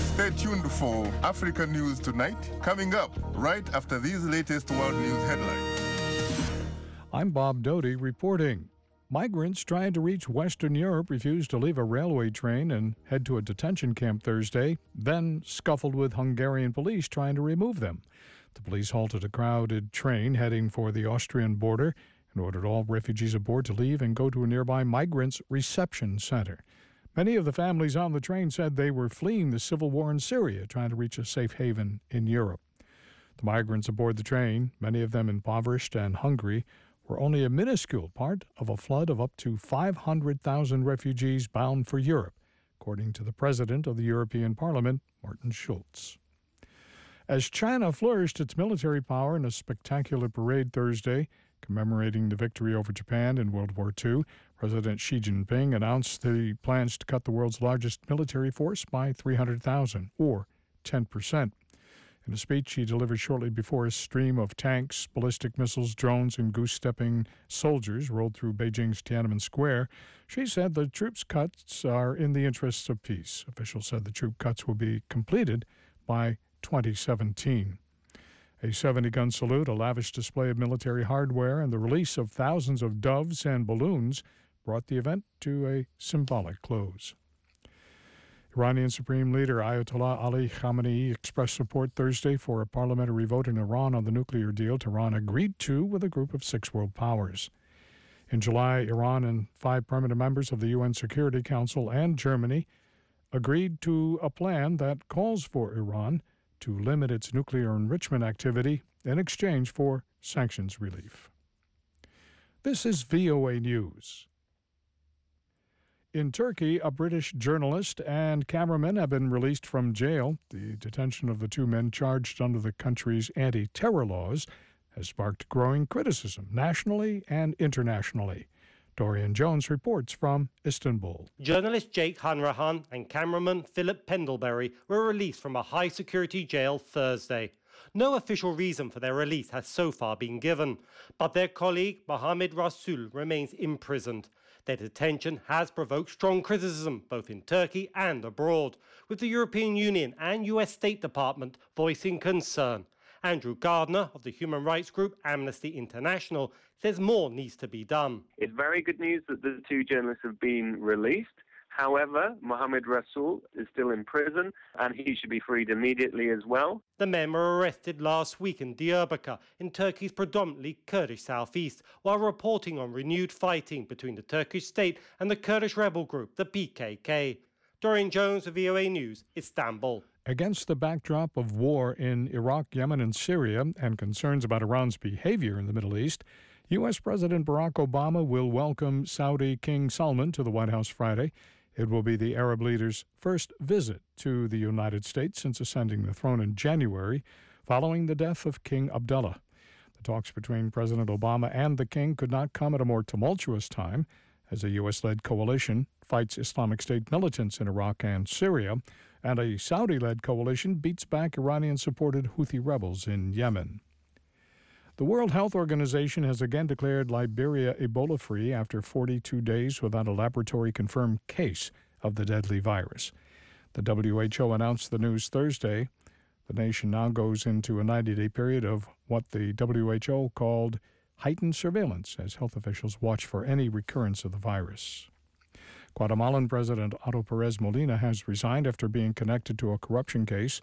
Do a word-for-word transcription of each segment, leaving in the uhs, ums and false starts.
Stay tuned for Africa News Tonight, coming up right after these latest world news headlines. I'm Bob Doty reporting. Migrants trying to reach Western Europe refused to leave a railway train and head to a detention camp Thursday, then scuffled with Hungarian police trying to remove them. The police halted a crowded train heading for the Austrian border and ordered all refugees aboard to leave and go to a nearby migrants' reception center. Many of the families on the train said they were fleeing the civil war in Syria, trying to reach a safe haven in Europe. The migrants aboard the train, many of them impoverished and hungry, were only a minuscule part of a flood of up to five hundred thousand refugees bound for Europe, according to the president of the European Parliament, Martin Schulz. As China flourished its military power in a spectacular parade Thursday, commemorating the victory over Japan in World War Two, President Xi Jinping announced that he plans to cut the world's largest military force by three hundred thousand, or ten percent. In a speech he delivered shortly before a stream of tanks, ballistic missiles, drones, and goose-stepping soldiers rolled through Beijing's Tiananmen Square, Xi said the troops' cuts are in the interests of peace. Officials said the troop cuts will be completed by twenty seventeen. A seventy-gun salute, a lavish display of military hardware, and the release of thousands of doves and balloons brought the event to a symbolic close. Iranian Supreme Leader Ayatollah Ali Khamenei expressed support Thursday for a parliamentary vote in Iran on the nuclear deal Tehran agreed to with a group of six world powers. In July, Iran and five permanent members of the U N Security Council and Germany agreed to a plan that calls for Iran to limit its nuclear enrichment activity in exchange for sanctions relief. This is V O A News. In Turkey, a British journalist and cameraman have been released from jail. The detention of the two men charged under the country's anti-terror laws has sparked growing criticism nationally and internationally. Dorian Jones reports from Istanbul. Journalist Jake Hanrahan and cameraman Philip Pendlebury were released from a high-security jail Thursday. No official reason for their release has so far been given, but their colleague Mohamed Rasul remains imprisoned. Their detention has provoked strong criticism both in Turkey and abroad, with the European Union and U S State Department voicing concern. Andrew Gardner of the human rights group Amnesty International says more needs to be done. It's very good news that the two journalists have been released. However, Mohamed Rasul is still in prison and he should be freed immediately as well. The men were arrested last week in Diyarbakir, in Turkey's predominantly Kurdish southeast, while reporting on renewed fighting between the Turkish state and the Kurdish rebel group, the P K K. Dorian Jones of V O A News, Istanbul. Against the backdrop of war in Iraq, Yemen, and Syria, and concerns about Iran's behavior in the Middle East, U S President Barack Obama will welcome Saudi King Salman to the White House Friday. It will be the Arab leader's first visit to the United States since ascending the throne in January, following the death of King Abdullah. The talks between President Obama and the king could not come at a more tumultuous time, as a U S-led coalition fights Islamic State militants in Iraq and Syria, and a Saudi-led coalition beats back Iranian-supported Houthi rebels in Yemen. The World Health Organization has again declared Liberia Ebola-free after forty-two days without a laboratory-confirmed case of the deadly virus. The W H O announced the news Thursday. The nation now goes into a ninety-day period of what the W H O called heightened surveillance as health officials watch for any recurrence of the virus. Guatemalan President Otto Perez Molina has resigned after being connected to a corruption case.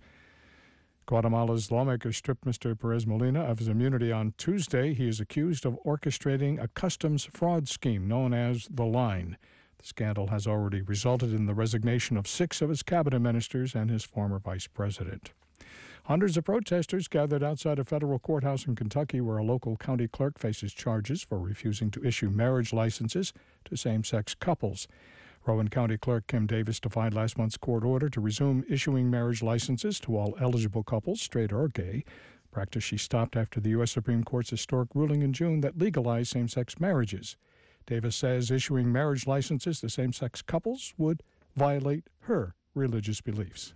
Guatemala's lawmakers stripped Mister Perez Molina of his immunity on Tuesday. He is accused of orchestrating a customs fraud scheme known as The Line. The scandal has already resulted in the resignation of six of his cabinet ministers and his former vice president. Hundreds of protesters gathered outside a federal courthouse in Kentucky where a local county clerk faces charges for refusing to issue marriage licenses to same-sex couples. Rowan County Clerk Kim Davis defied last month's court order to resume issuing marriage licenses to all eligible couples, straight or gay, practice she stopped after the U S Supreme Court's historic ruling in June that legalized same-sex marriages. Davis says issuing marriage licenses to same-sex couples would violate her religious beliefs.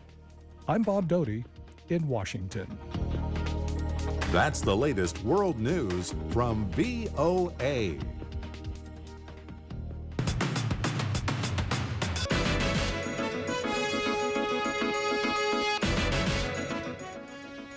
I'm Bob Doty in Washington. That's the latest world news from V O A.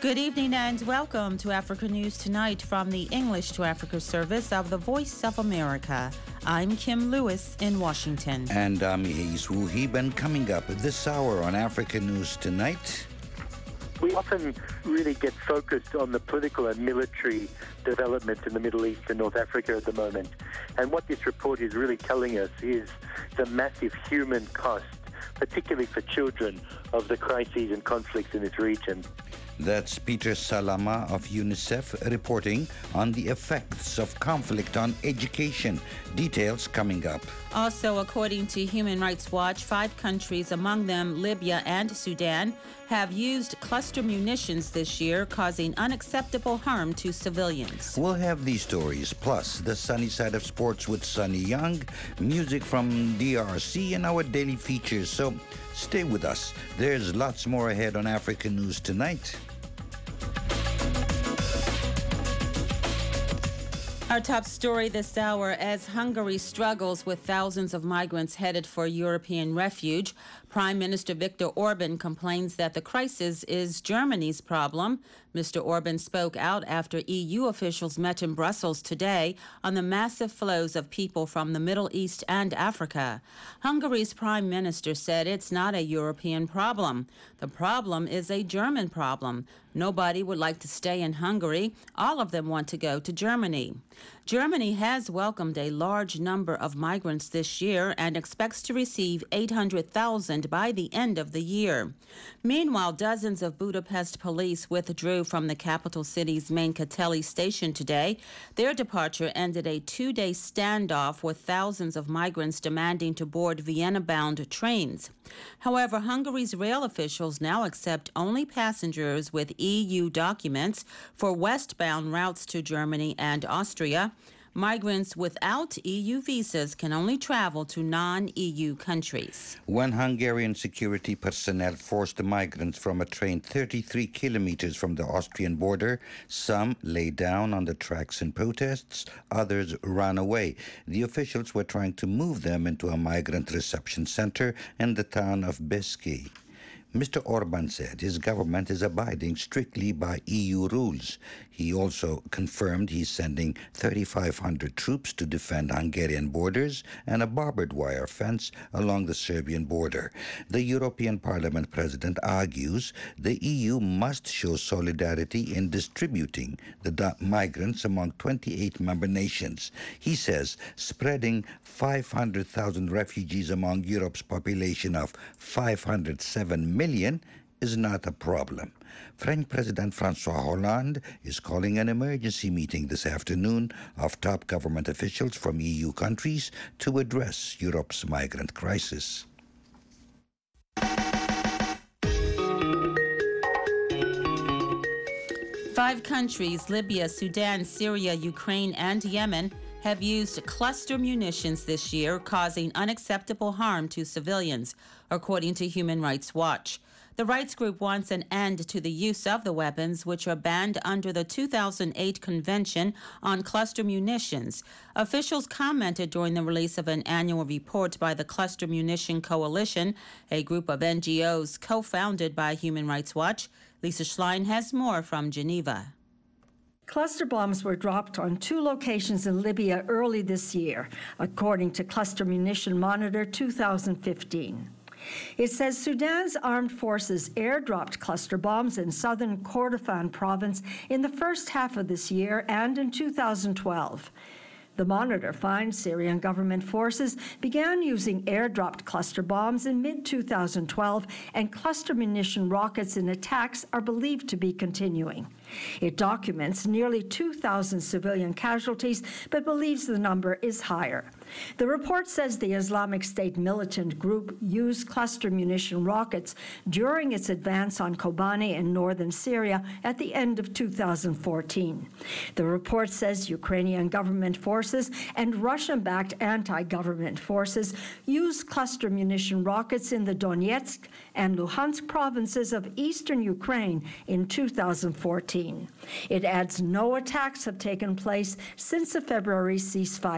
Good evening and welcome to Africa News Tonight from the English to Africa service of the Voice of America. I'm Kim Lewis in Washington. And I'm Hayes Wuhib, and coming up this hour on Africa News Tonight. We often really get focused on the political and military development in the Middle East and North Africa at the moment. And what this report is really telling us is the massive human cost, particularly for children, of the crises and conflicts in this region. That's Peter Salama of UNICEF reporting on the effects of conflict on education. Details coming up. Also, according to Human Rights Watch, five countries, among them Libya and Sudan, have used cluster munitions this year, causing unacceptable harm to civilians. We'll have these stories, plus the sunny side of sports with Sunny Young, music from D R C, and our daily features. So stay with us. There's lots more ahead on African News Tonight. Our top story this hour: as Hungary struggles with thousands of migrants headed for European refuge, Prime Minister Viktor Orban complains that the crisis is Germany's problem. Mister Orban spoke out after E U officials met in Brussels today on the massive flows of people from the Middle East and Africa. Hungary's Prime Minister said it's not a European problem. The problem is a German problem. Nobody would like to stay in Hungary. All of them want to go to Germany. Germany has welcomed a large number of migrants this year and expects to receive eight hundred thousand by the end of the year. Meanwhile, dozens of Budapest police withdrew from the capital city's main Kateli station today. Their departure ended a two-day standoff with thousands of migrants demanding to board Vienna-bound trains. However, Hungary's rail officials now accept only passengers with E U documents for westbound routes to Germany and Austria. Migrants without E U visas can only travel to non-E U countries. When Hungarian security personnel forced the migrants from a train thirty-three kilometers from the Austrian border, some lay down on the tracks in protests, others ran away. The officials were trying to move them into a migrant reception center in the town of Beski. Mister Orban said his government is abiding strictly by E U rules. He also confirmed he's sending thirty-five hundred troops to defend Hungarian borders and a barbed wire fence along the Serbian border. The European Parliament president argues the E U must show solidarity in distributing the migrants among twenty-eight member nations. He says spreading five hundred thousand refugees among Europe's population of five hundred seven million is not a problem. French President François Hollande is calling an emergency meeting this afternoon of top government officials from E U countries to address Europe's migrant crisis. Five countries, Libya, Sudan, Syria, Ukraine, and Yemen, have used cluster munitions this year, causing unacceptable harm to civilians, according to Human Rights Watch. The rights group wants an end to the use of the weapons, which are banned under the two thousand eight Convention on Cluster Munitions. Officials commented during the release of an annual report by the Cluster Munition Coalition, a group of N G Os co-founded by Human Rights Watch. Lisa Schlein has more from Geneva. Cluster bombs were dropped on two locations in Libya early this year, according to Cluster Munition Monitor two thousand fifteen. It says Sudan's armed forces airdropped cluster bombs in southern Kordofan province in the first half of this year and in two thousand twelve. The Monitor finds Syrian government forces began using airdropped cluster bombs in mid two thousand twelve, and cluster munition rockets in attacks are believed to be continuing. It documents nearly two thousand civilian casualties, but believes the number is higher. The report says the Islamic State militant group used cluster munition rockets during its advance on Kobani in northern Syria at the end of two thousand fourteen. The report says Ukrainian government forces and Russian-backed anti-government forces used cluster munition rockets in the Donetsk and Luhansk provinces of eastern Ukraine in two thousand fourteen. It adds no attacks have taken place since the February ceasefire.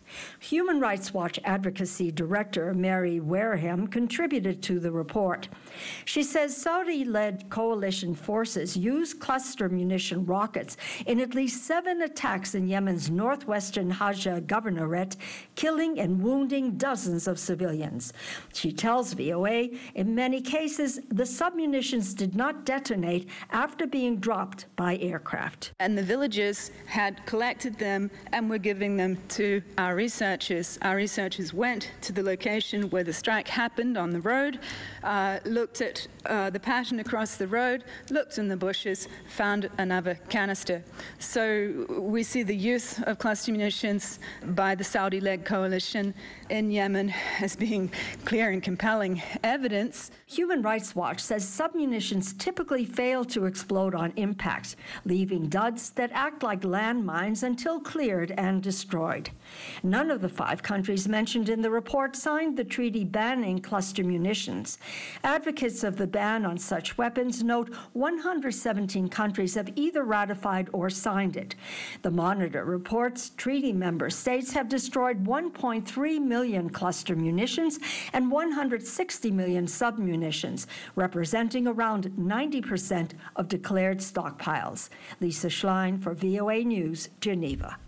Human Rights Watch Advocacy Director Mary Wareham contributed to the report. She says Saudi-led coalition forces used cluster munition rockets in at least seven attacks in Yemen's northwestern Hajj governorate, killing and wounding dozens of civilians. She tells V O A, in many cases, the submunitions did not detonate after being dropped by aircraft. And the villagers had collected them and were giving them to our researchers. Our researchers went to the location where the strike happened on the road, uh, looked at uh, the pattern across the road, looked in the bushes, found another canister. So we see the use of cluster munitions by the Saudi-led coalition in Yemen as being clear and compelling evidence. Human Rights Watch says submunitions typically fail to explode on impact, leaving duds that act like landmines until cleared and destroyed. None of the five countries mentioned in the report signed the treaty banning cluster munitions. Advocates of the ban on such weapons note one hundred seventeen countries have either ratified or signed it. The Monitor reports treaty member states have destroyed one point three million cluster munitions and one hundred sixty million submunitions, representing around ninety percent of declared stockpiles. Lisa Schlein for V O A News, Geneva.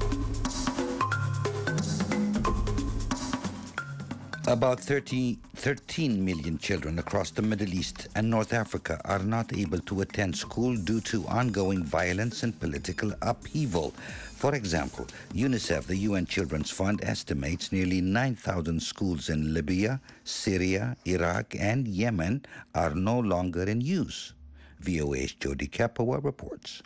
About thirty, thirteen million children across the Middle East and North Africa are not able to attend school due to ongoing violence and political upheaval. For example, UNICEF, the U N Children's Fund, estimates nearly nine thousand schools in Libya, Syria, Iraq, and Yemen are no longer in use. V O A's Jody Kapoor reports.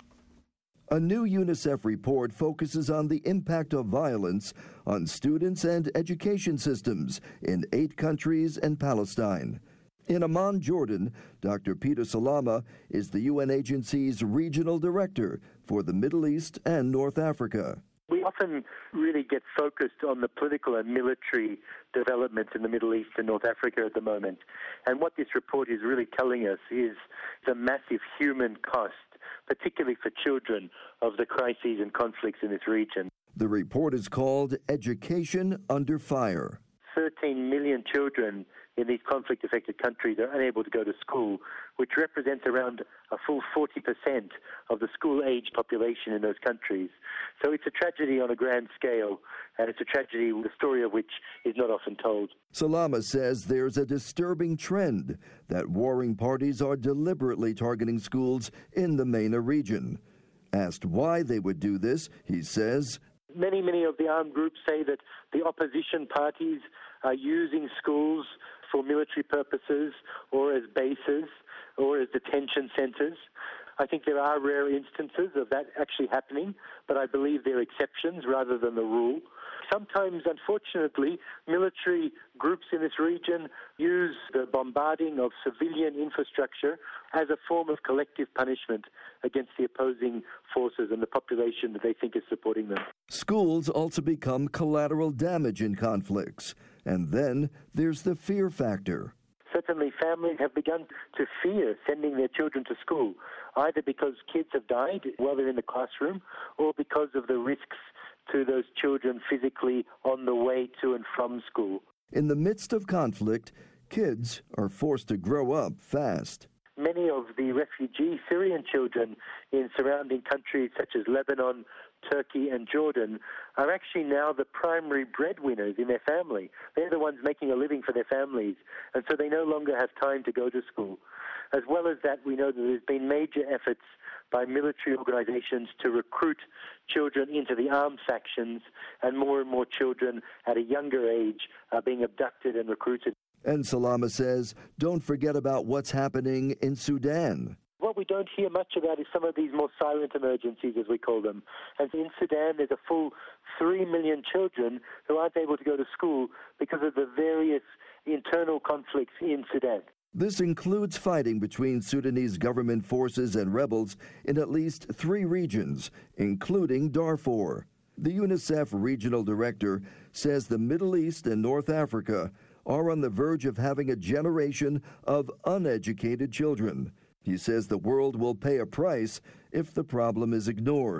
A new UNICEF report focuses on the impact of violence on students and education systems in eight countries and Palestine. In Amman, Jordan, Doctor Peter Salama is the U N agency's regional director for the Middle East and North Africa. We often really get focused on the political and military developments in the Middle East and North Africa at the moment. And what this report is really telling us is the massive human cost, particularly for children, of the crises and conflicts in this region. The report is called Education Under Fire. thirteen million children in these conflict-affected countries are unable to go to school, which represents around a full forty percent of the school-age population in those countries. So it's a tragedy on a grand scale, and it's a tragedy, the story of which is not often told. Salama says there's a disturbing trend that warring parties are deliberately targeting schools in the MENA region. Asked why they would do this, he says, Many, many of the armed groups say that the opposition parties are using schools for military purposes or as bases or as detention centers. I think there are rare instances of that actually happening, but I believe they're exceptions rather than the rule. Sometimes, unfortunately, military groups in this region use the bombarding of civilian infrastructure as a form of collective punishment against the opposing forces and the population that they think is supporting them. Schools also become collateral damage in conflicts. And then there's the fear factor. Certainly, families have begun to fear sending their children to school, either because kids have died while they're in the classroom or because of the risks to those children physically on the way to and from school. In the midst of conflict, kids are forced to grow up fast. Many of the refugee Syrian children in surrounding countries such as Lebanon, Turkey and Jordan are actually now the primary breadwinners in their family. They're the ones making a living for their families, and so they no longer have time to go to school. As well as that, we know that there's been major efforts by military organizations to recruit children into the armed factions, and more and more children at a younger age are being abducted and recruited. And Salama says, don't forget about what's happening in Sudan. What we don't hear much about is some of these more silent emergencies, as we call them. And in Sudan, there's a full three million children who aren't able to go to school because of the various internal conflicts in Sudan. This includes fighting between Sudanese government forces and rebels in at least three regions, including Darfur. The UNICEF regional director says the Middle East and North Africa are on the verge of having a generation of uneducated children. He says the world will pay a price if the problem is ignored.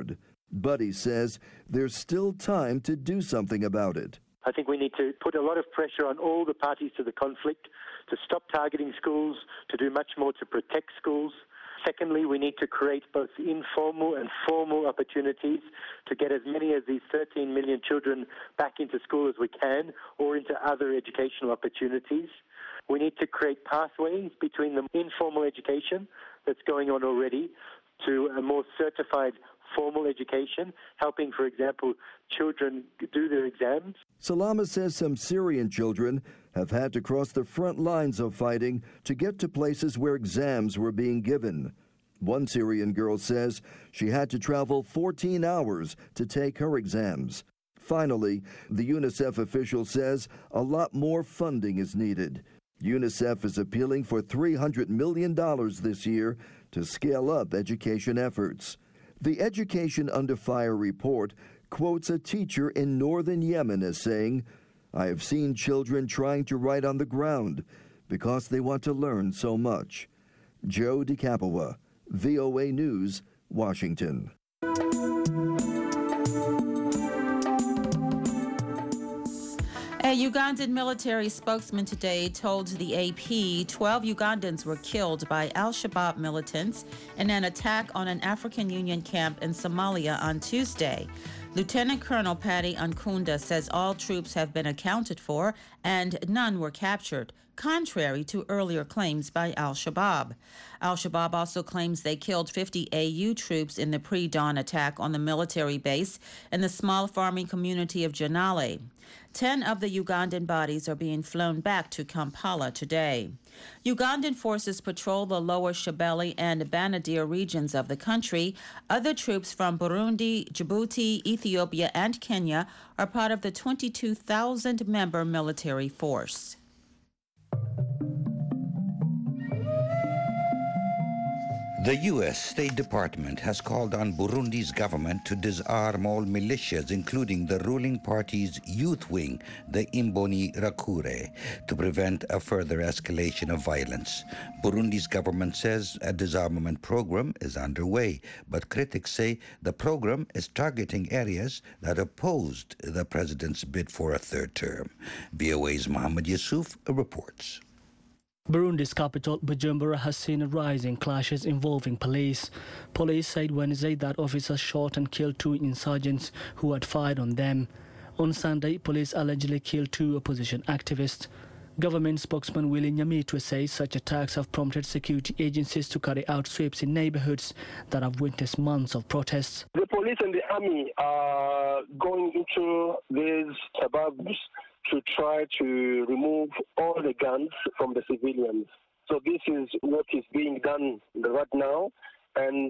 Buddy says there's still time to do something about it. I think we need to put a lot of pressure on all the parties to the conflict to stop targeting schools, to do much more to protect schools. Secondly, we need to create both informal and formal opportunities to get as many of these thirteen million children back into school as we can, or into other educational opportunities. We need to create pathways between the informal education that's going on already to a more certified formal education, helping, for example, children do their exams. Salama says some Syrian children have had to cross the front lines of fighting to get to places where exams were being given. One Syrian girl says she had to travel fourteen hours to take her exams. Finally, the UNICEF official says a lot more funding is needed. UNICEF is appealing for three hundred million dollars this year to scale up education efforts. The Education Under Fire report quotes a teacher in northern Yemen as saying, "I have seen children trying to write on the ground because they want to learn so much." Joe DeCapua, V O A News, Washington. A Ugandan military spokesman today told the A P twelve Ugandans were killed by al-Shabaab militants in an attack on an African Union camp in Somalia on Tuesday. Lieutenant Colonel Paddy Ankunda says all troops have been accounted for and none were captured, contrary to earlier claims by al-Shabaab. Al-Shabaab also claims they killed fifty A U troops in the pre-dawn attack on the military base in the small farming community of Janale. Ten of the Ugandan bodies are being flown back to Kampala today. Ugandan forces patrol the lower Shabelle and Banadir regions of the country. Other troops from Burundi, Djibouti, Ethiopia, and Kenya are part of the twenty-two thousand member military force. The U S State Department has called on Burundi's government to disarm all militias, including the ruling party's youth wing, the Imbonerakure, to prevent a further escalation of violence. Burundi's government says a disarmament program is underway, but critics say the program is targeting areas that opposed the president's bid for a third term. V O A's Mohammed Yusuf reports. Burundi's capital, Bujumbura, has seen a rise in clashes involving police. Police said Wednesday that officers shot and killed two insurgents who had fired on them. On Sunday, police allegedly killed two opposition activists. Government spokesman Willy Nyamitwe says such attacks have prompted security agencies to carry out sweeps in neighborhoods that have witnessed months of protests. The police and the army are going into these suburbs to try to remove all the guns from the civilians. So this is what is being done right now, and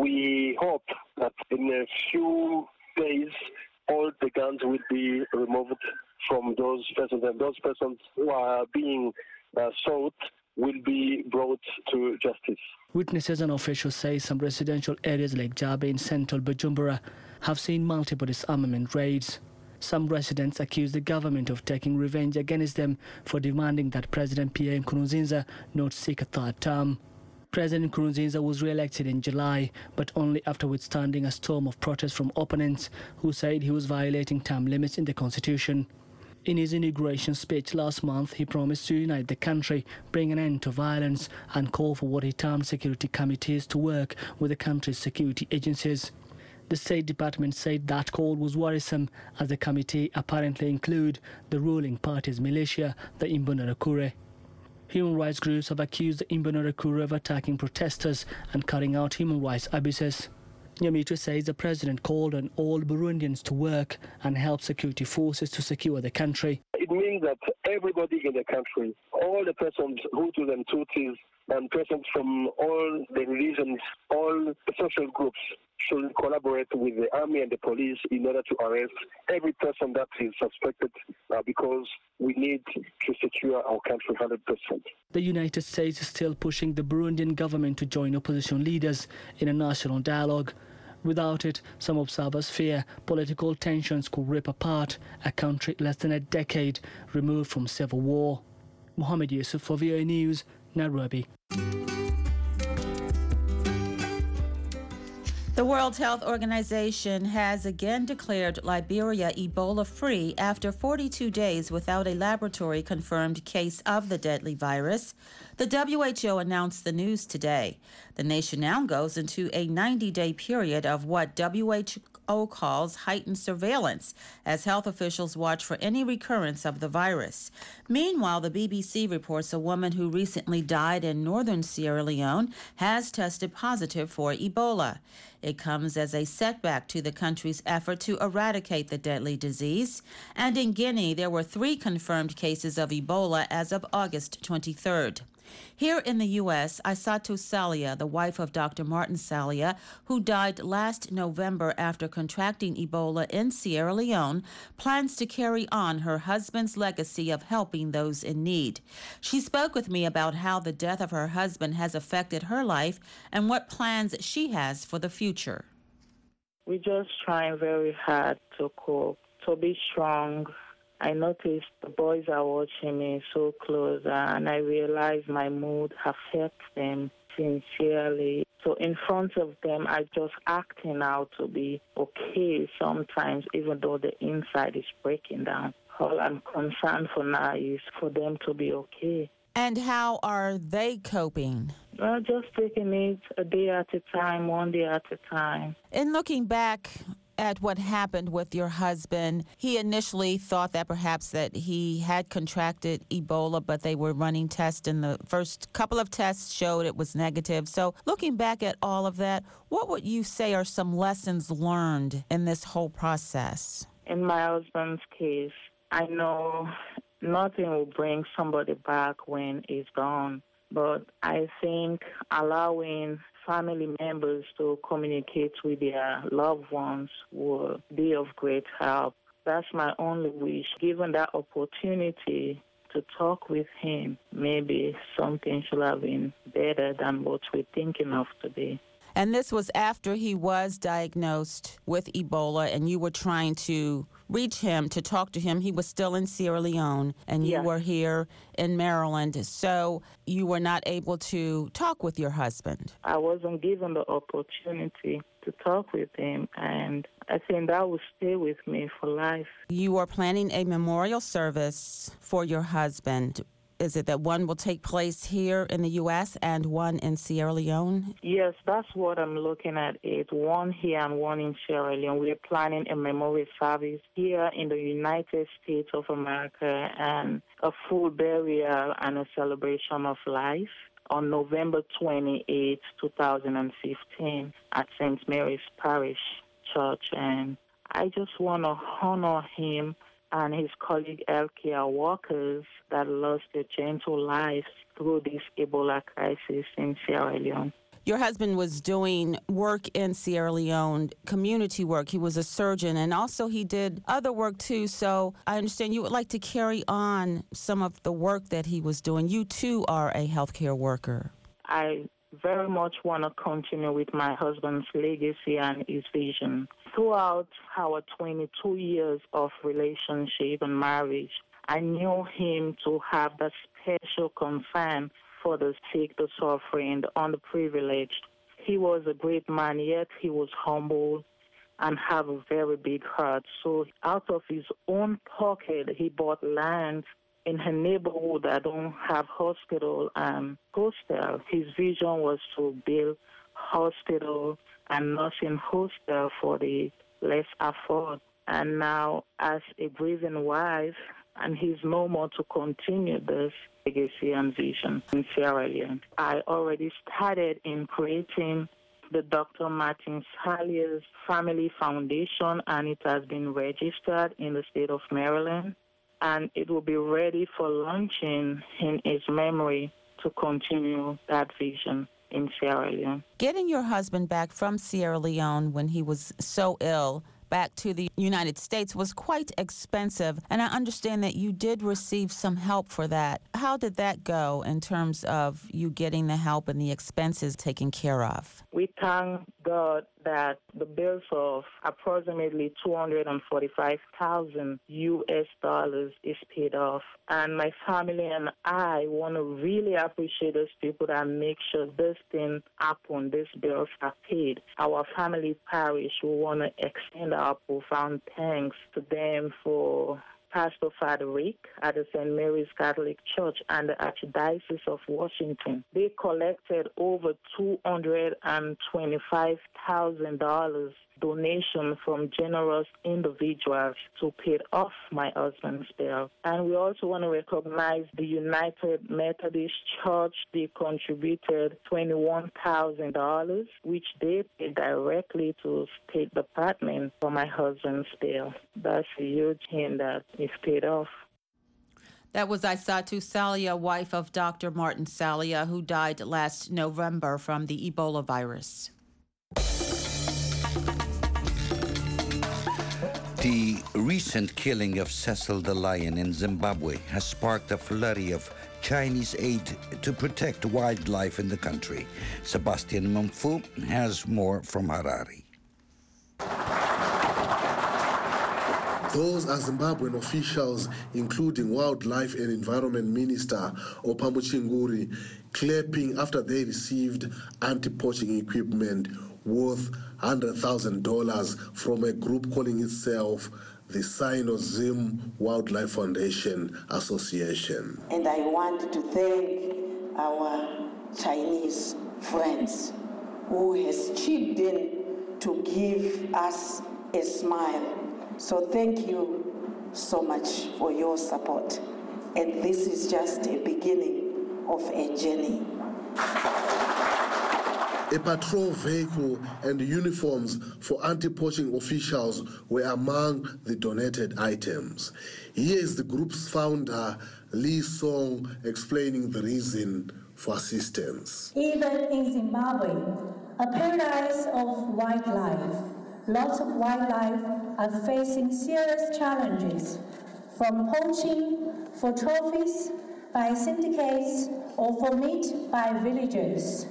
we hope that in a few days all the guns will be removed from those persons, and those persons who are being uh, sought will be brought to justice. Witnesses and officials say some residential areas like Jabe in central Bujumbura have seen multiple disarmament raids. Some residents accuse the government of taking revenge against them for demanding that President Pierre Nkurunziza not seek a third term. President Nkurunziza was re-elected in July, but only after withstanding a storm of protests from opponents who said he was violating term limits in the constitution. In his inauguration speech last month, he promised to unite the country, bring an end to violence, and call for what he termed security committees to work with the country's security agencies. The State Department said that call was worrisome, as the committee apparently include the ruling party's militia, the Imbonerakure. Human rights groups have accused the Imbonerakure of attacking protesters and carrying out human rights abuses. Nyamitwe says the president called on all Burundians to work and help security forces to secure the country. It means that everybody in the country, all the persons, Hutus and Tutsis, and persons from all the religions, all the social groups, should collaborate with the army and the police in order to arrest every person that is suspected, uh, because we need to secure our country one hundred percent. The United States is still pushing the Burundian government to join opposition leaders in a national dialogue. Without it, some observers fear political tensions could rip apart a country less than a decade removed from civil war. Mohammed Yusuf for V O A News, Nairobi. The World Health Organization has again declared Liberia Ebola-free after forty-two days without a laboratory-confirmed case of the deadly virus. The W H O announced the news today. The nation now goes into a ninety-day period of what W H O calls heightened surveillance as health officials watch for any recurrence of the virus. Meanwhile, the B B C reports a woman who recently died in northern Sierra Leone has tested positive for Ebola. It comes as a setback to the country's effort to eradicate the deadly disease. And in Guinea, there were three confirmed cases of Ebola as of August twenty-third. Here in the U S, Isatou Salia, the wife of Doctor Martin Salia, who died last November after contracting Ebola in Sierra Leone, plans to carry on her husband's legacy of helping those in need. She spoke with me about how the death of her husband has affected her life and what plans she has for the future. We're just trying very hard to cope, to be strong. I noticed the boys are watching me so close, and I realize my mood affects them sincerely. So in front of them, I just acting out to be okay sometimes, even though the inside is breaking down. All I'm concerned for now is for them to be okay. And how are they coping? Well, just taking it a day at a time, one day at a time. In looking back at what happened with your husband, he initially thought that perhaps that he had contracted Ebola, but they were running tests, and the first couple of tests showed it was negative. So looking back at all of that, what would you say are some lessons learned in this whole process? In my husband's case, I know nothing will bring somebody back when he's gone, but I think allowing family members to communicate with their loved ones will be of great help. That's my only wish. Given that opportunity to talk with him, maybe something should have been better than what we're thinking of today. And this was after he was diagnosed with Ebola, and you were trying to reach him, to talk to him. He was still in Sierra Leone, and you Yes. were here in Maryland. So you were not able to talk with your husband. I wasn't given the opportunity to talk with him, and I think that will stay with me for life. You are planning a memorial service for your husband. Is it that one will take place here in the U S and one in Sierra Leone? Yes, that's what I'm looking at. It one here and one in Sierra Leone. We're planning a memorial service here in the United States of America and a full burial and a celebration of life on November twenty-eighth, twenty fifteen at Saint Mary's Parish Church. And I just want to honor him and his colleague healthcare workers that lost their gentle lives through this Ebola crisis in Sierra Leone. Your husband was doing work in Sierra Leone, community work. He was a surgeon, and also he did other work too. So I understand you would like to carry on some of the work that he was doing. You too are a healthcare worker. I very much want to continue with my husband's legacy and his vision. Throughout our twenty-two years of relationship and marriage, I knew him to have that special concern for the sick, the suffering, the underprivileged. He was a great man, yet he was humble and have a very big heart. So out of his own pocket, he bought land in her neighborhood that don't have hospital and hostel. His vision was to build hospital and nursing hostel for the less afford. And now, as a grieving wife, and he's no more to continue this legacy and vision in Sierra Leone. I already started in creating the Doctor Martin Salia's Family Foundation, and it has been registered in the state of Maryland. And it will be ready for launching in his memory to continue that vision in Sierra Leone. Getting your husband back from Sierra Leone when he was so ill back to the United States was quite expensive, and I understand that you did receive some help for that. How did that go in terms of you getting the help and the expenses taken care of? We thank God that the bills of approximately two hundred forty-five thousand U S dollars is paid off. And my family and I want to really appreciate those people that make sure this thing happen, these bills are paid. Our family parish, we want to extend our profound thanks to them for Pastor Father Rick at the Saint Mary's Catholic Church and the Archdiocese of Washington. They collected over two hundred twenty-five thousand dollars donation from generous individuals to pay off my husband's bill. And we also want to recognize the United Methodist Church. They contributed twenty-one thousand dollars, which they paid directly to State Department for my husband's bill. That's a huge thing that is paid off. That was Aissatou Salia, wife of Doctor Martin Salia, who died last November from the Ebola virus. The recent killing of Cecil the lion in Zimbabwe has sparked a flurry of Chinese aid to protect wildlife in the country. Sebastian Mumfu has more from Harare. Those are Zimbabwean officials, including Wildlife and Environment Minister Opamu Chinguri, clapping after they received anti-poaching equipment worth one hundred thousand dollars from a group calling itself the Sino-Zim Wildlife Foundation Association. And I want to thank our Chinese friends who has chipped in to give us a smile. So thank you so much for your support. And this is just a beginning of a journey. A patrol vehicle and uniforms for anti-poaching officials were among the donated items. Here is the group's founder, Lee Song, explaining the reason for assistance. Even in Zimbabwe, a paradise of wildlife, lots of wildlife are facing serious challenges, from poaching for trophies by syndicates or for meat by villagers.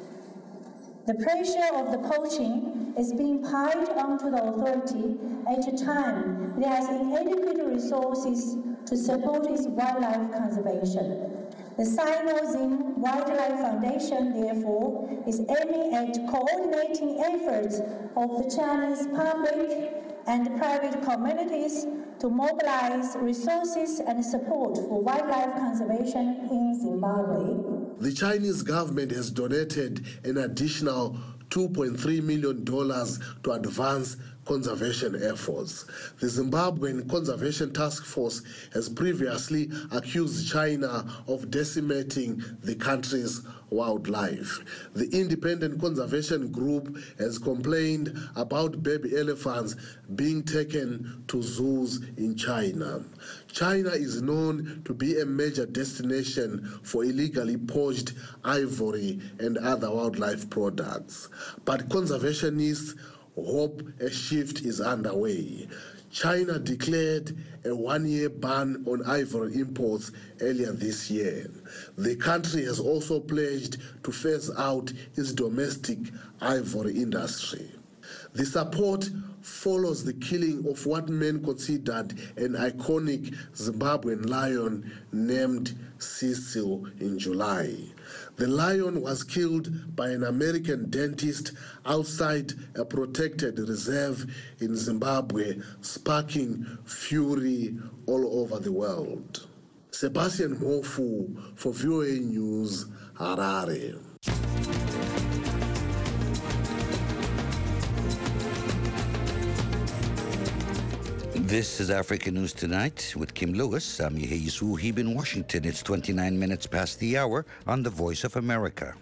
The pressure of the poaching is being piled onto the authority at a time it has inadequate resources to support its wildlife conservation. The Sino-Zim Wildlife Foundation, therefore, is aiming at coordinating efforts of the Chinese public and private communities to mobilize resources and support for wildlife conservation in Zimbabwe. The Chinese government has donated an additional two point three million dollars to advance conservation efforts. The Zimbabwean Conservation Task Force has previously accused China of decimating the country's wildlife. The independent conservation group has complained about baby elephants being taken to zoos in China. China is known to be a major destination for illegally poached ivory and other wildlife products. But conservationists hope a shift is underway. China declared a one-year ban on ivory imports earlier this year. The country has also pledged to phase out its domestic ivory industry. The support follows the killing of what men considered an iconic Zimbabwean lion named Cecil in July. The lion was killed by an American dentist outside a protected reserve in Zimbabwe, sparking fury all over the world. Sebastian Mofu for V O A News, Harare. This is Africa News Tonight with Kim Lewis. I'm Yehisu Uhib in Washington. It's twenty-nine minutes past the hour on the Voice of America.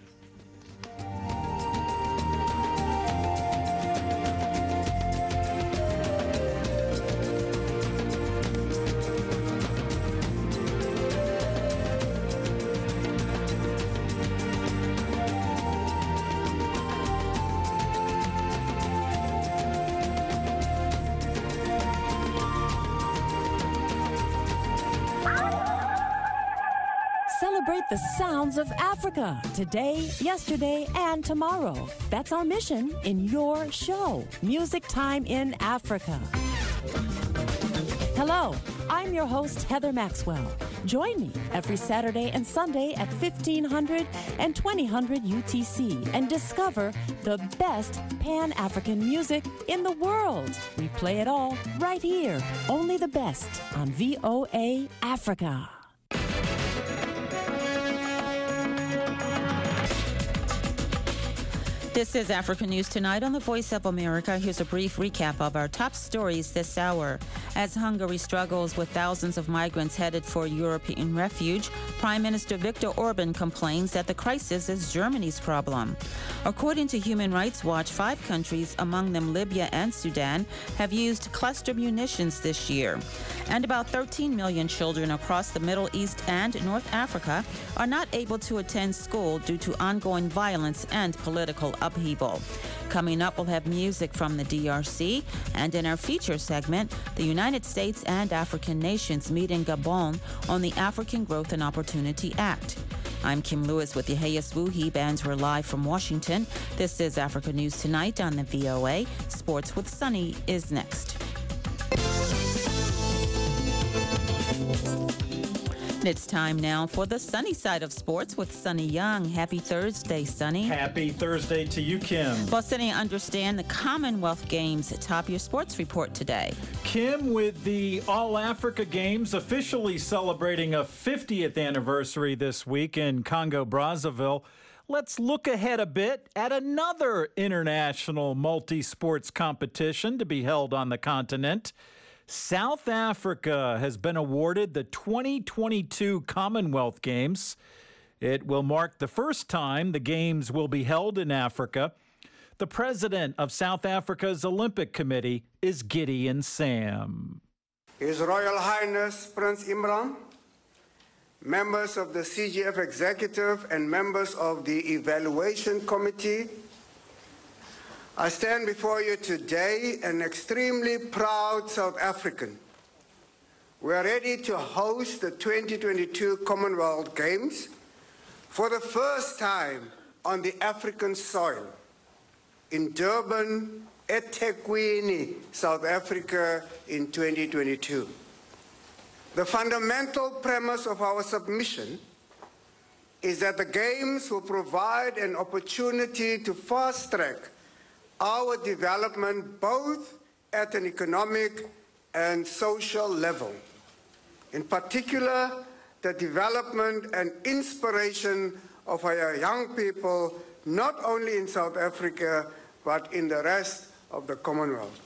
celebrate the sounds of Africa today, yesterday, and tomorrow. That's our mission in your show, Music Time in Africa. Hello, I'm your host, Heather Maxwell. Join me every Saturday and Sunday at fifteen hundred and twenty hundred U T C and discover the best Pan-African music in the world. We play it all right here, only the best on V O A Africa. This is Africa News Tonight on the Voice of America. Here's a brief recap of our top stories this hour. As Hungary struggles with thousands of migrants headed for European refuge, Prime Minister Viktor Orban complains that the crisis is Germany's problem. According to Human Rights Watch, five countries, among them Libya and Sudan, have used cluster munitions this year. And about thirteen million children across the Middle East and North Africa are not able to attend school due to ongoing violence and political upheaval. Coming up, we'll have music from the D R C, and in our feature segment, the United States and African nations meet in Gabon on the African Growth and Opportunity Act. I'm Kim Lewis with Yehia Swuhi. Bands were live from Washington. This is Africa News Tonight on the V O A. Sports with Sunny is next. It's time now for the sunny side of sports with Sunny Young. Happy Thursday, Sunny. Happy Thursday to you, Kim. Well, Sunny, understand the Commonwealth Games. Top your sports report today. Kim, with the All-Africa Games officially celebrating a fiftieth anniversary this week in Congo-Brazzaville, let's look ahead a bit at another international multi-sports competition to be held on the continent. South Africa has been awarded the twenty twenty-two Commonwealth Games. It will mark the first time the Games will be held in Africa. The president of South Africa's Olympic Committee is Gideon Sam. His Royal Highness Prince Imran, members of the C G F Executive and members of the Evaluation Committee, I stand before you today an extremely proud South African. We are ready to host the twenty twenty-two Commonwealth Games for the first time on the African soil in Durban, eThekwini, South Africa in twenty twenty-two. The fundamental premise of our submission is that the Games will provide an opportunity to fast-track our development both at an economic and social level. In particular, the development and inspiration of our young people, not only in South Africa, but in the rest of the Commonwealth.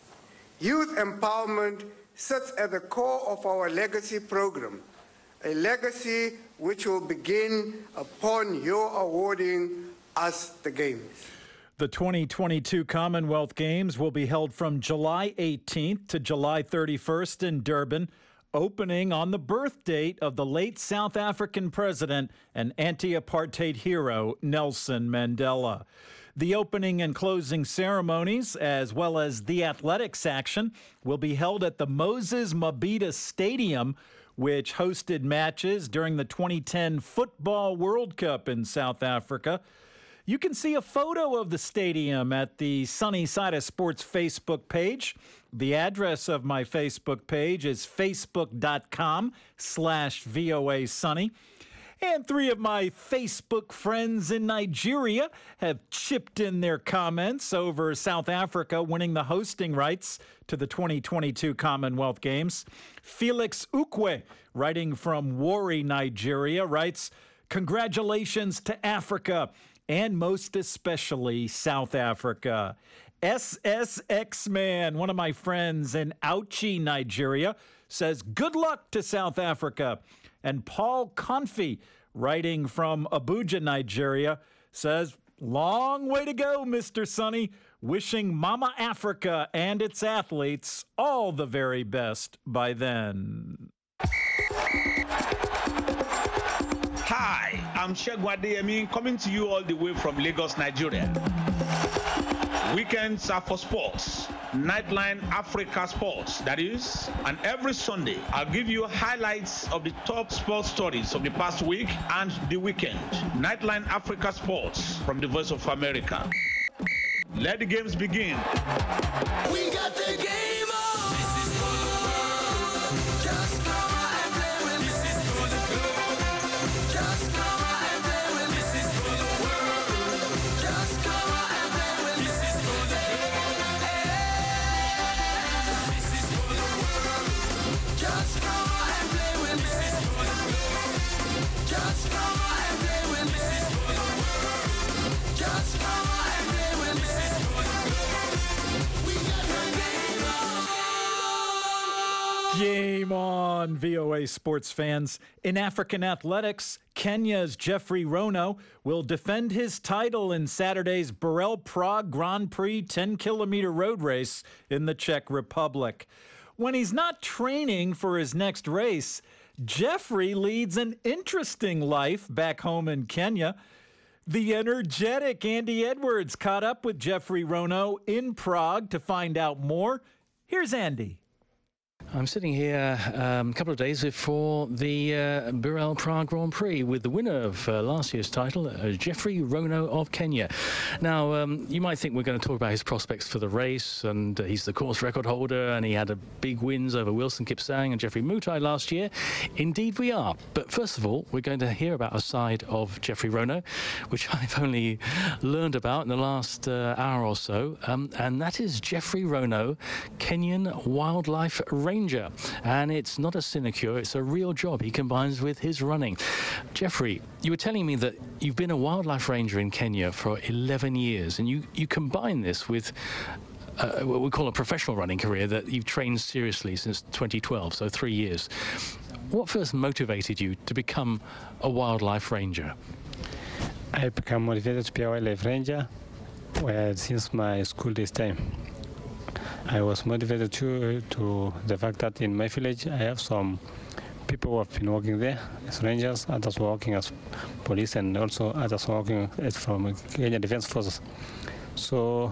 Youth empowerment sits at the core of our legacy program, a legacy which will begin upon your awarding us the Games. The twenty twenty-two Commonwealth Games will be held from July eighteenth to July thirty-first in Durban, opening on the birth date of the late South African president and anti-apartheid hero Nelson Mandela. The opening and closing ceremonies, as well as the athletics action, will be held at the Moses Mabhida Stadium, which hosted matches during the twenty ten Football World Cup in South Africa. You can see a photo of the stadium at the Sunny Side of Sports Facebook page. The address of my Facebook page is facebook.com slash VOA Sunny. And three of my Facebook friends in Nigeria have chipped in their comments over South Africa winning the hosting rights to the twenty twenty-two Commonwealth Games. Felix Ukwe, writing from Warri, Nigeria, writes, "Congratulations to Africa, and most especially South Africa." S S X Man, one of my friends in Auchi, Nigeria, says, "Good luck to South Africa." And Paul Confi, writing from Abuja, Nigeria, says, "Long way to go, Mister Sunny. Wishing Mama Africa and its athletes all the very best by then." Hi, I'm Shegun Adeyemi, coming to you all the way from Lagos, Nigeria. Weekends are for sports. Nightline Africa Sports, that is. And every Sunday, I'll give you highlights of the top sports stories of the past week and the weekend. Nightline Africa Sports from the Voice of America. Let the games begin. We got the game on. This is for the world. Just come on and play with me. This is for the globe. Just come on and play with me. This is for the world. Just come on and play with me. This is for the globe. This is for the world. Just come on and play with me. This is for the globe. Just come on and play with me. This is for the world. Just come on and play with me. Game on, V O A sports fans. In African athletics, Kenya's Jeffrey Rono will defend his title in Saturday's Burel Prague Grand Prix ten kilometer road race in the Czech Republic. When he's not training for his next race, Jeffrey leads an interesting life back home in Kenya. The energetic Andy Edwards caught up with Jeffrey Rono in Prague to find out more. Here's Andy. I'm sitting here um, a couple of days before the uh, Burel Prague Grand Prix with the winner of uh, last year's title, uh, Jeffrey Rono of Kenya. Now, um, you might think we're going to talk about his prospects for the race, and uh, he's the course record holder, and he had a big wins over Wilson Kipsang and Jeffrey Mutai last year. Indeed we are. But first of all, we're going to hear about a side of Jeffrey Rono, which I've only learned about in the last uh, hour or so, um, and that is Jeffrey Rono, Kenyan wildlife ranger. And it's not a sinecure, it's a real job he combines with his running. Jeffrey, you were telling me that you've been a wildlife ranger in Kenya for eleven years, and you, you combine this with uh, what we call a professional running career that you've trained seriously since twenty twelve, so three years. What first motivated you to become a wildlife ranger? I became motivated to be a wildlife ranger well, since my school days time. I was motivated to, to the fact that in my village I have some people who have been working there as rangers, others working as police, and also others working as from Kenya Defense Forces. So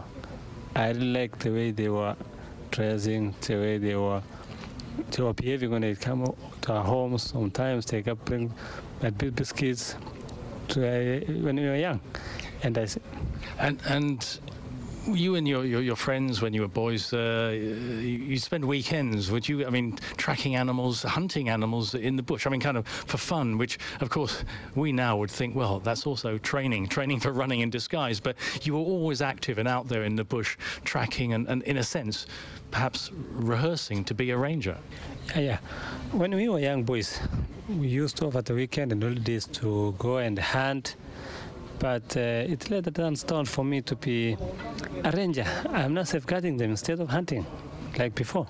I really liked the way they were dressing, the way they were, they were behaving when they come to our homes. Sometimes they can bring my biscuits to, uh, when we were young. And I and and you and your, your, your friends, when you were boys, uh, you, you spend weekends, would you, I mean, tracking animals, hunting animals in the bush, I mean, kind of for fun, which, of course, we now would think, well, that's also training, training for running in disguise, but you were always active and out there in the bush, tracking and, and in a sense, perhaps rehearsing to be a ranger. Yeah, yeah. When we were young boys, we used to, over the weekend and holidays, to go and hunt. But uh, it later turns down for me to be a ranger. I'm not safeguarding them instead of hunting like before.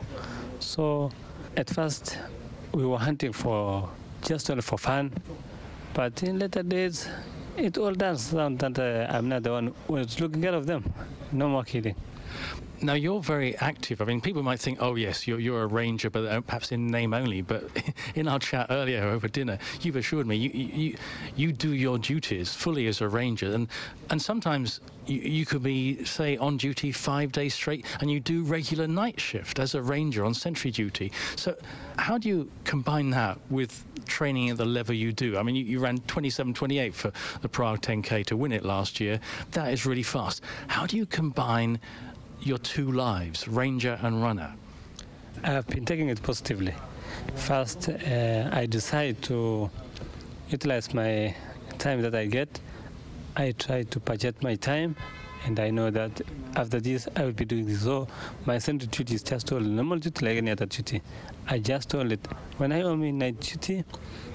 So at first we were hunting for just only for fun. But in later days, it all turns down that uh, I'm not the one who's looking care of them. No more kidding. Now, you're very active. I mean, people might think, oh, yes, you're, you're a ranger, but uh, perhaps in name only. But in our chat earlier over dinner, you've assured me you, you, you do your duties fully as a ranger. And, and sometimes you, you could be, say, on duty five days straight, and you do regular night shift as a ranger on sentry duty. So how do you combine that with training at the level you do? I mean, you, you ran twenty-seven twenty-eight for the Prague ten K to win it last year. That is really fast. How do you combine your two lives, ranger and runner? I've been taking it positively. First, uh, I decide to utilize my time that I get. I try to budget my time, and I know that after this I will be doing this. So my sentry duty is just only normal duty like any other duty. I just told it. When I am in night duty,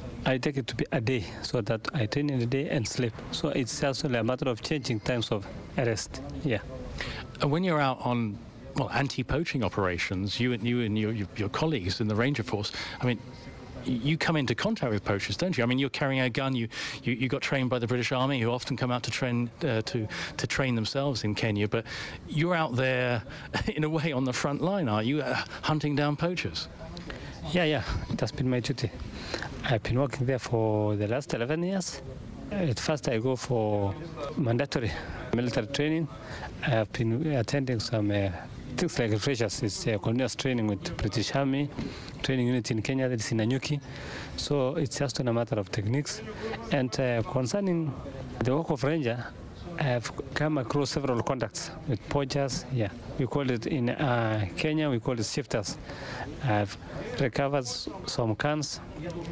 I take it to be a day, so that I train in the day and sleep. So it's just only a matter of changing times of rest. Yeah. When you're out on, well, anti-poaching operations, you and you and your, your your colleagues in the Ranger Force, I mean, you come into contact with poachers, don't you? I mean, you're carrying a gun. You you, you got trained by the British Army, who often come out to train uh, to to train themselves in Kenya. But you're out there, in a way, on the front line, are you, uh, hunting down poachers? Yeah, yeah. It has been my duty. I've been working there for the last eleven years, At first, I go for mandatory military training. I have been attending some uh, things like refreshers. It's uh, continuous training with British Army, training unit in Kenya that is in Nanyuki. So it's just a matter of techniques. And uh, concerning the work of ranger, I have come across several contacts with poachers. Yeah, we call it in uh, Kenya, we call it shifters. I've recovered some cans.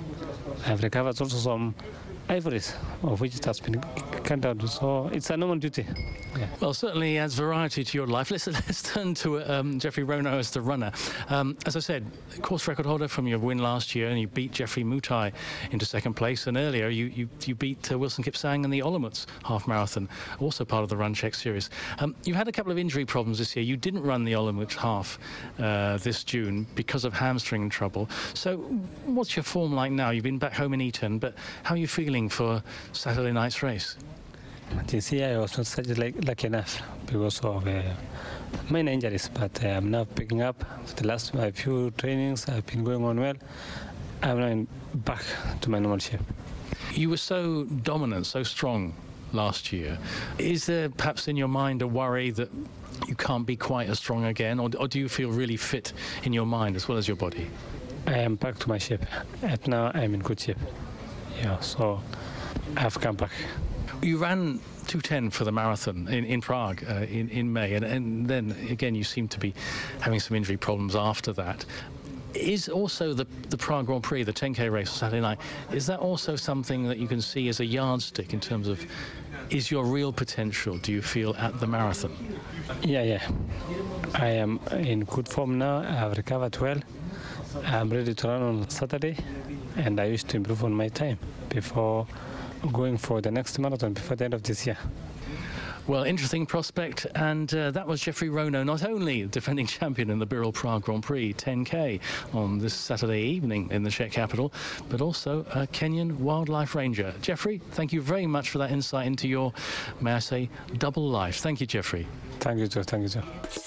I've recovered also some ivories, of which it has been cut out. So it's a normal duty. Yeah. Well, certainly adds variety to your life. Let's, let's turn to um, Jeffrey Rono as the runner. Um, as I said, course record holder from your win last year, and you beat Jeffrey Mutai into second place. And earlier, you you, you beat uh, Wilson Kipsang in the Olomouc half marathon, also part of the Run Check series. Um, you've had a couple of injury problems this year. You didn't run the Olomouc half uh, this June because of hamstring trouble. So, what's your form like now? You've been back home in Eton, but how are you feeling for Saturday night's race? This year I was not such like, lucky enough because of uh, minor injuries, but uh, I'm now picking up. The last uh, few trainings have been going on well. I'm now back to my normal shape. You were so dominant, so strong last year. Is there perhaps in your mind a worry that you can't be quite as strong again, or, or do you feel really fit in your mind as well as your body? I am back to my shape. And now I'm in good shape. Yeah, so I've come back. You ran two ten for the marathon in, in Prague uh, in, in May, and, and then again you seem to be having some injury problems after that. Is also the, the Prague Grand Prix, the ten K race on Saturday night, is that also something that you can see as a yardstick in terms of, is your real potential, do you feel, at the marathon? Yeah, yeah. I am in good form now. I've recovered well. I'm ready to run on Saturday, and I wish to improve on my time before going for the next marathon before the end of this year. Well, interesting prospect, and uh, that was Jeffrey Rono, not only defending champion in the Birol Prague Grand Prix ten K on this Saturday evening in the Czech capital, but also a Kenyan wildlife ranger. Jeffrey, thank you very much for that insight into your, may I say, double life. Thank you, Jeffrey. Thank you, Joe. Thank you, Joe.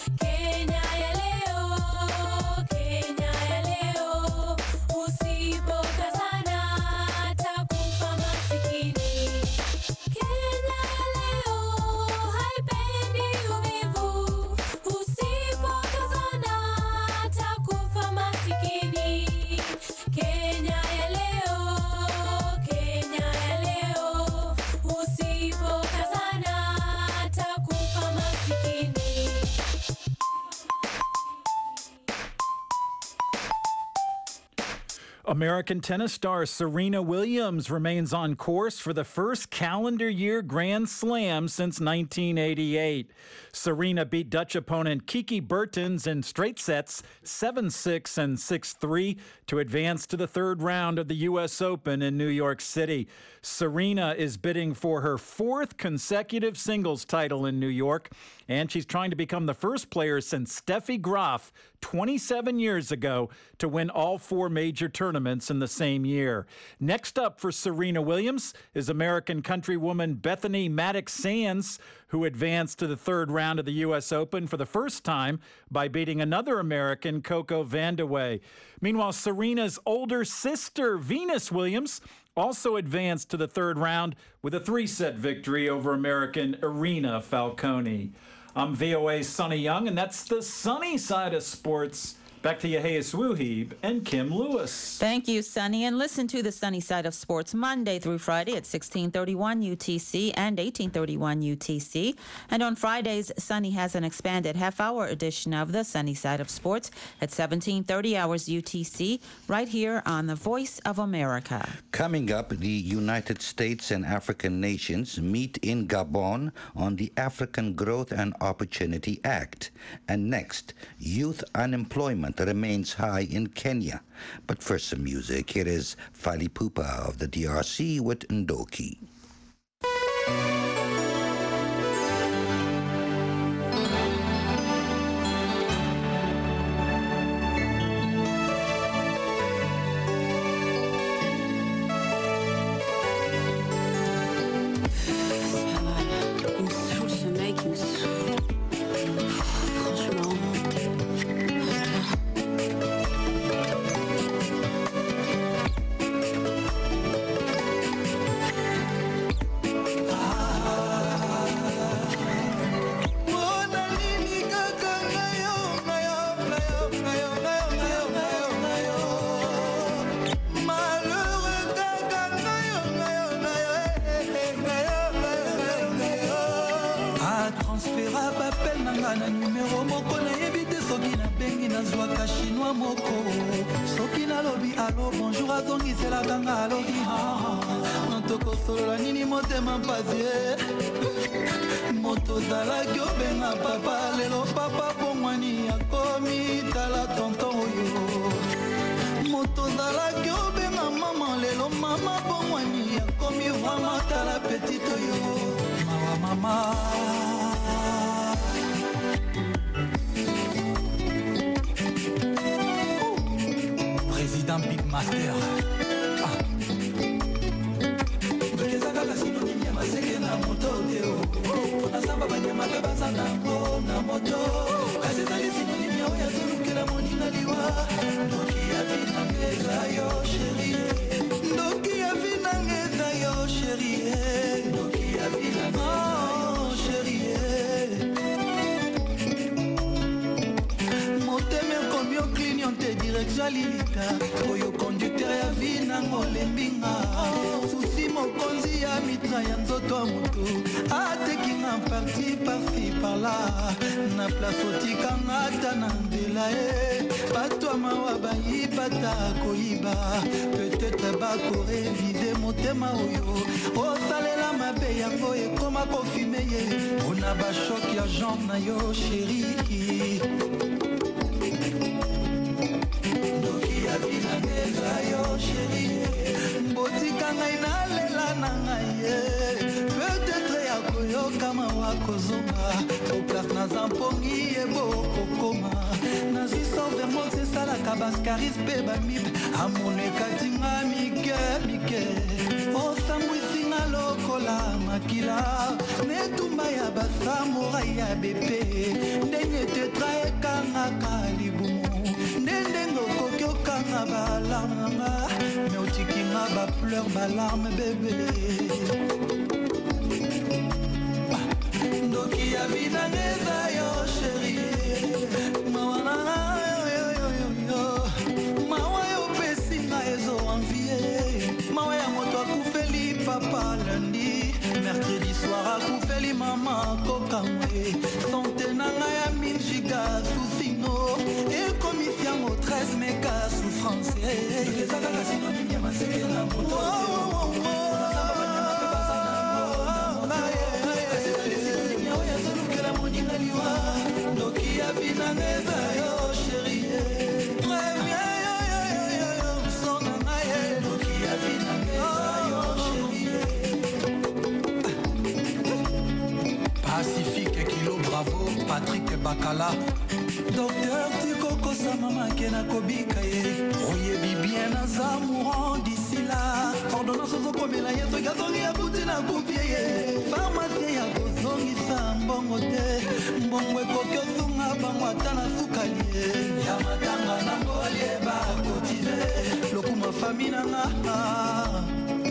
American tennis star Serena Williams remains on course for the first calendar year Grand Slam since nineteen eighty-eight. Serena beat Dutch opponent Kiki Bertens in straight sets seven six and six three to advance to the third round of the U S Open in New York City. Serena is bidding for her fourth consecutive singles title in New York, and she's trying to become the first player since Steffi Graf twenty-seven years ago to win all four major tournaments in the same year. Next up for Serena Williams is American countrywoman Bethany Maddox-Sands, who advanced to the third round of the U S Open for the first time by beating another American, Coco Vandeweghe. Meanwhile, Serena's older sister, Venus Williams, also advanced to the third round with a three-set victory over American Irina Falconi. I'm V O A's Sonny Young, and that's the sunny side of sports. Back to Yahya Swoohib and Kim Lewis. Thank you, Sonny. And listen to the Sunny Side of Sports Monday through Friday at sixteen thirty-one U T C and eighteen thirty-one U T C. And on Fridays, Sonny has an expanded half-hour edition of the Sunny Side of Sports at seventeen thirty hours U T C, right here on the Voice of America. Coming up, the United States and African nations meet in Gabon on the African Growth and Opportunity Act. And next, youth unemployment remains high in Kenya. But first, some music. Here is Fali Pupa of the D R C with Ndoki. nga na numero moko nayebi te soki nabengi nazwaka chinois moko soki nalobi alo bonjour azongiselaka nga alobi natokosolola nini motema mpasie moto ozalaki obenga papa lelo papa bongwani akomi tala tonton oyo moto ozalaki obenga mama lelo mama bongwani akomi vraimen tala petit oyo mawa mama. Président Big Master ah. Dokezaka la synonyme ya maseke na moto teo Pona samba banyama kabaza nango na moto Kasi zali synonyme ya oya zolukela moninga liwa Ndoki ya vina ngeza yo chérie Ndoki ya vina ngeza yo chérie Ndoki ya vina ngeza yo chérie Motemer comme yo clignant te direction lilika Oyo conducteur ya vina ngolembinga Susi mokonzi ya mitra ya nzoto ya moto Atekinga parti par-ci par-là Na place otikanga ata na nzela e Bato mawa bayiba ta koyiba Peut-être bakorevise motema oyo Osalela mabe yango ekoma kofime ye Ona bashok ya jambe na yo chérie Ndoki ya vina ngeza yo chérie Mbotika ngai nalela na ngai Peut-être ya koyoka mawa kozonga Oplase na zampongi ebo kokoma Nazi sauve mo se salaka baskaris pe bamip Amoneka tinga mike mike Osambwisi nga lokola makila Netumba ya basamura ya bepe Ndenye tetra ekanga kalibumu Ndendengo kokyo kanga balarme nanga Me otiki nga ba pleur balarme bébé Ndoki ya vina ngeza yo chérie Mawana yo yo yo yo yo Mawa yo pesinga ezo envie Mawa ya moto akufeli papa lundi Mercredi soir akufeli mama kokamwe Santé nanga ya mille giga susino Et commission au treize méga souffrance Dokezaka la synonyme ya maseke na moto Ndoki ya vina ngeza yo chérie Reviens yo yo yo yo yo Sona na ye Ndoki ya vina ngeza yo chérie Pacifique Kilo Bravo Patrick Bakala Docteur Tikoko sa mama kena kobika ye Oyebi bien naza mourant d'ici là Ordonnance ozokomela ye soki azongi ya buti na kumpie ye Pharmacie ya kozongisa mbongo te Mbongo ekoki osunga bango ata na sukali ye Ya matanga na ngoli eba kotive Lokuma fami na nga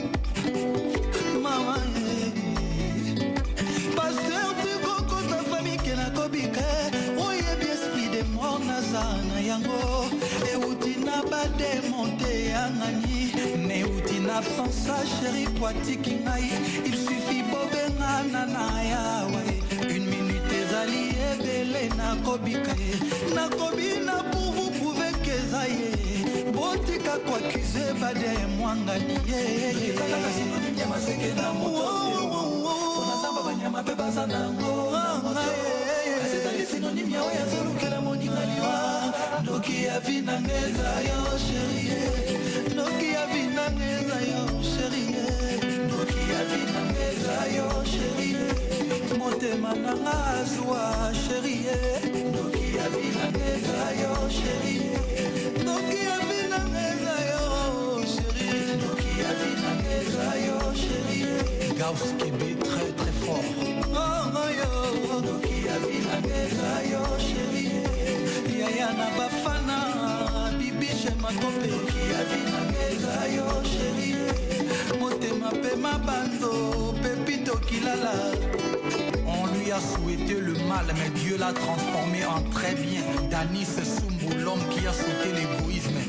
Mama ye Pasteur Tikoko sa fami kena kobika Oyebi esprit de mort naza na yango Euti na bademonte ya ngani Mais euti na absence chéri poitiki ngai Il suffit bobenga na na yawe Une minute ezali ebele na kobika ye Na kobi na pour vous prouver que ça y est Botika kwa accuse bade mwangani ye Kaka synonyme ya maseke na moto Onasamba banyama pe bazanango Ezali synonyme ya oya zolukela moninga liwa Ndoki ya vina ngeza yo chérie Ndoki ya vina ngeza yo chérie Ndoki ya vina ngeza yo chérie Motema nanga azwa chérie Ndoki ya vina ngeza yo chérie Ndoki ya vina ngeza yo chérie Ndoki ya vina ngeza yo chérie Gauss Kébé très très fort Oh oh yo Ndoki ya vina ngeza yo chérie Yaya na bafana Bibiche makope Ndoki ya vina ngeza yo chérie Motema pe mabando Pepito kilala On lui a souhaité le mal, mais Dieu l'a transformé en très bien. Danis Sumbu, l'homme qui a sauté l'égoïsme.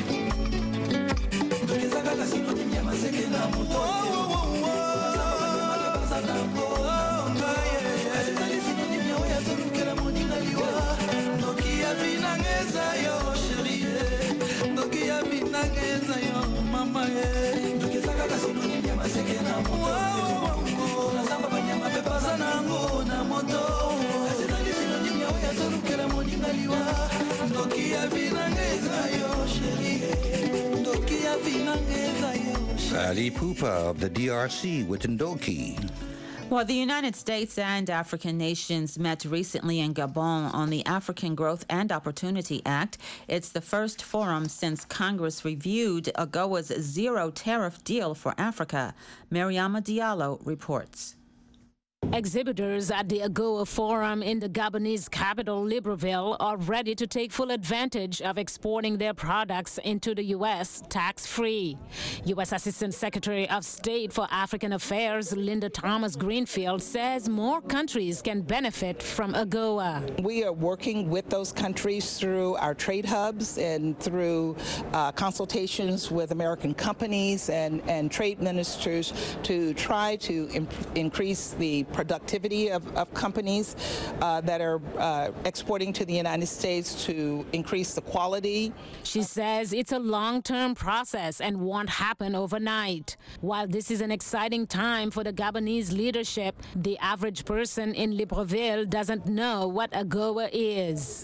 Ali Pupa of the D R C with Ndoki. Well, the United States and African nations met recently in Gabon on the African Growth and Opportunity Act. It's the first forum since Congress reviewed AGOA's zero tariff deal for Africa. Mariama Diallo reports. Exhibitors at the AGOA Forum in the Gabonese capital, Libreville, are ready to take full advantage of exporting their products into the U S tax-free. U S Assistant Secretary of State for African Affairs, Linda Thomas Greenfield, says more countries can benefit from AGOA. We are working with those countries through our trade hubs and through uh, consultations with American companies and, and trade ministers to try to imp- increase the productivity of, of companies uh, that are uh, exporting to the United States, to increase the quality. She says it's a long-term process and won't happen overnight. While this is an exciting time for the Gabonese leadership, the average person in Libreville doesn't know what AGOA is.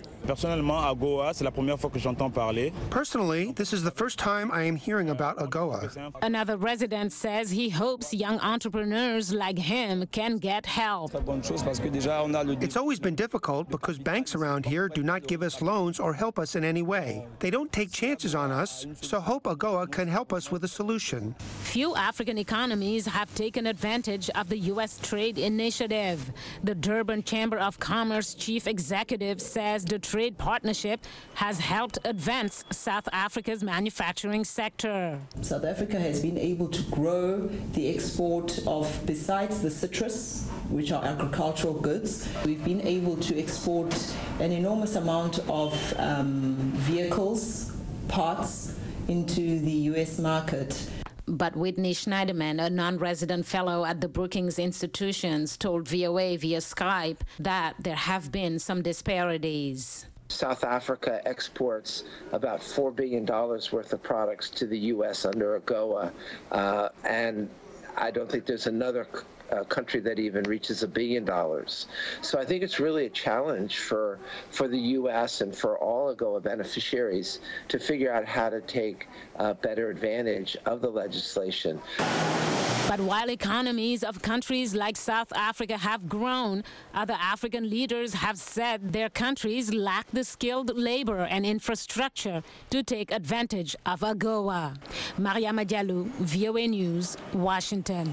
Personally, this is the first time I am hearing about AGOA. Another resident says he hopes young entrepreneurs like him can get help. It's always been difficult because banks around here do not give us loans or help us in any way. They don't take chances on us, so hope AGOA can help us with a solution. Few African economies have taken advantage of the U S trade initiative. The Durban Chamber of Commerce chief executive says the trade partnership has helped advance South Africa's manufacturing sector. South Africa has been able to grow the export of, besides the citrus, which are agricultural goods, we've been able to export an enormous amount of um, vehicles, parts, into the U S market. But Whitney Schneiderman, a non-resident fellow at the Brookings Institutions, told V O A via Skype that there have been some disparities. South Africa exports about four billion dollars worth of products to the U S under AGOA, uh, and I don't think there's another a country that even reaches a billion dollars. So I think it's really a challenge for for the U S and for all AGOA beneficiaries to figure out how to take uh, better advantage of the legislation. But while economies of countries like South Africa have grown, other African leaders have said their countries lack the skilled labor and infrastructure to take advantage of AGOA. Mariama Diallo, V O A News, Washington.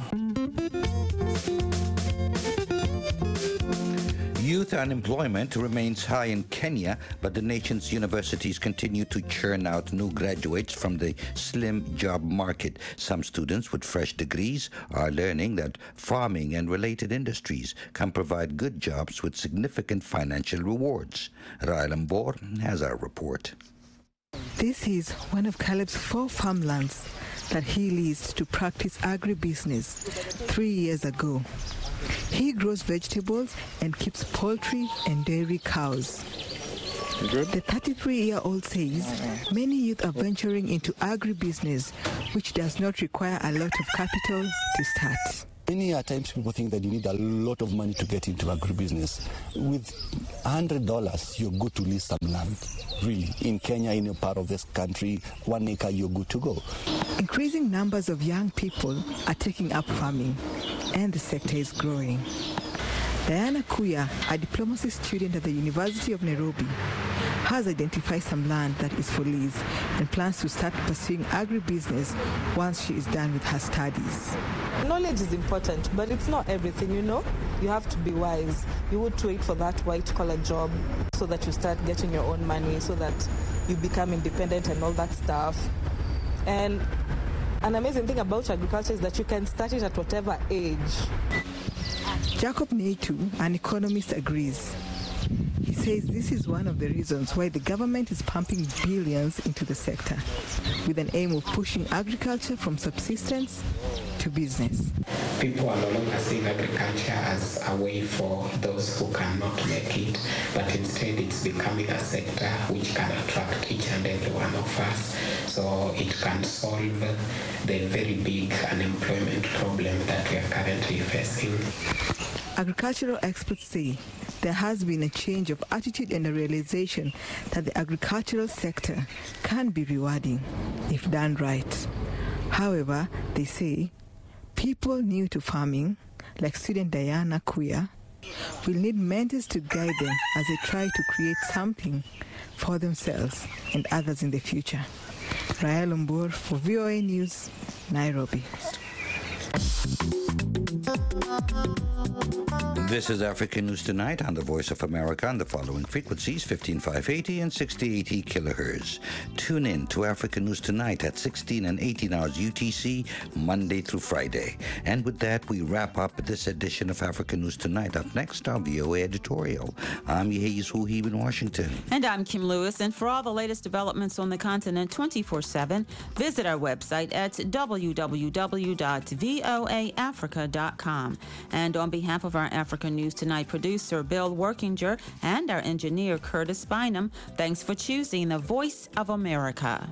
Youth unemployment remains high in Kenya, but the nation's universities continue to churn out new graduates from the slim job market. Some students with fresh degrees are learning that farming and related industries can provide good jobs with significant financial rewards. Rael Mbor has our report. This is one of Caleb's four farmlands that he leased to practice agribusiness three years ago. He grows vegetables and keeps poultry and dairy cows. The thirty-three-year-old says many youth are venturing into agribusiness, which does not require a lot of capital to start. Many times people think that you need a lot of money to get into agribusiness. With one hundred dollars, you're good to lease some land. Really, in Kenya, in a part of this country, one acre, you're good to go. Increasing numbers of young people are taking up farming, and the sector is growing. Diana Kuya, a diplomacy student at the University of Nairobi, has identified some land that is for lease and plans to start pursuing agribusiness once she is done with her studies. Knowledge is important, but it's not everything, you know. You have to be wise. You would wait for that white-collar job so that you start getting your own money, so that you become independent and all that stuff. And an amazing thing about agriculture is that you can start it at whatever age. Jacob Neitu, an economist, agrees. He says this is one of the reasons why the government is pumping billions into the sector, with an aim of pushing agriculture from subsistence to business. People are no longer seeing agriculture as a way for those who cannot make it, but instead it's becoming a sector which can attract each and every one of us. So it can solve the very big unemployment problem that we are currently facing. Agricultural experts say there has been a change of attitude and a realization that the agricultural sector can be rewarding if done right. However, they say people new to farming, like student Diana Kuya, will need mentors to guide them as they try to create something for themselves and others in the future. Rael Umbur for V O A News, Nairobi. This is Africa News Tonight on the Voice of America on the following frequencies, fifteen five eighty and sixty eighty kilohertz. Tune in to Africa News Tonight at sixteen and eighteen hours U T C, Monday through Friday. And with that, we wrap up this edition of Africa News Tonight. Up next, our V O A editorial. I'm Yehiz Huhib in Washington. And I'm Kim Lewis. And for all the latest developments on the continent twenty-four seven, visit our website at w w w dot voa africa dot com. And on behalf of our Africa News Tonight producer, Bill Workinger, and our engineer, Curtis Bynum, thanks for choosing the Voice of America.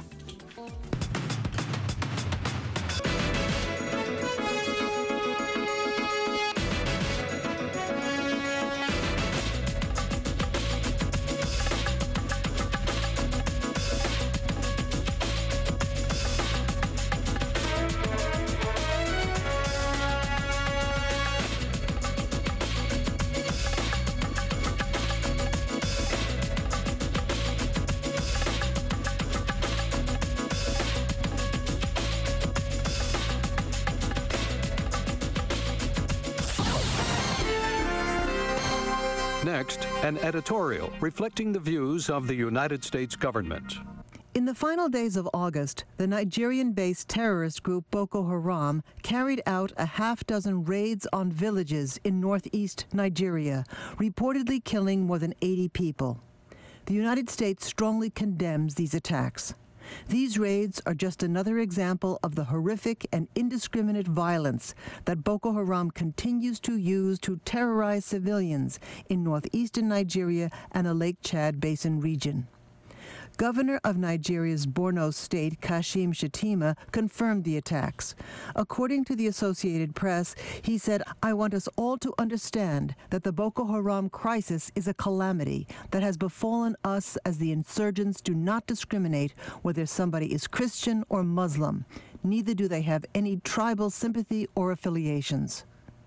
Next, an editorial reflecting the views of the United States government. In the final days of August, the Nigerian-based terrorist group Boko Haram carried out a half dozen raids on villages in northeast Nigeria, reportedly killing more than eighty people. The United States strongly condemns these attacks. These raids are just another example of the horrific and indiscriminate violence that Boko Haram continues to use to terrorize civilians in northeastern Nigeria and the Lake Chad Basin region. Governor of Nigeria's Borno State, Kashim Shettima, confirmed the attacks. According to the Associated Press, he said, "I want us all to understand that the Boko Haram crisis is a calamity that has befallen us as the insurgents do not discriminate whether somebody is Christian or Muslim. Neither do they have any tribal sympathy or affiliations."